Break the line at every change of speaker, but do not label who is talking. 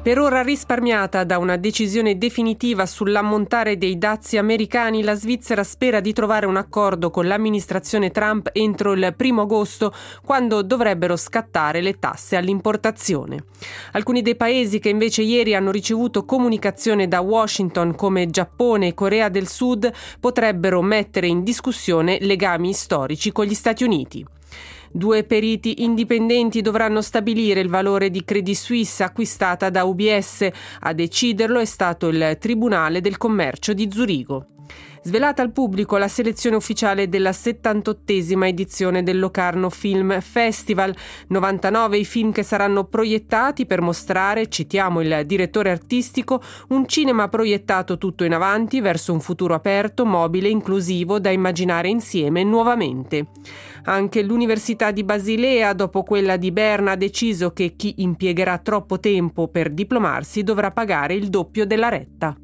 Per ora risparmiata da una decisione definitiva sull'ammontare dei dazi americani, la Svizzera spera di trovare un accordo con l'amministrazione Trump entro il 1 agosto, quando dovrebbero scattare le tasse all'importazione. Alcuni dei paesi che invece ieri hanno ricevuto comunicazione da Washington, come Giappone e Corea del Sud, potrebbero mettere in discussione legami storici con gli Stati Uniti. 2 periti indipendenti dovranno stabilire il valore di Credit Suisse acquistata da UBS. A deciderlo è stato il Tribunale del Commercio di Zurigo. Svelata al pubblico la selezione ufficiale della 78esima edizione del Locarno Film Festival. 99 i film che saranno proiettati per mostrare, citiamo il direttore artistico, un cinema proiettato tutto in avanti verso un futuro aperto, mobile, inclusivo, da immaginare insieme nuovamente. Anche l'Università di Basilea, dopo quella di Berna, ha deciso che chi impiegherà troppo tempo per diplomarsi dovrà pagare il doppio della retta.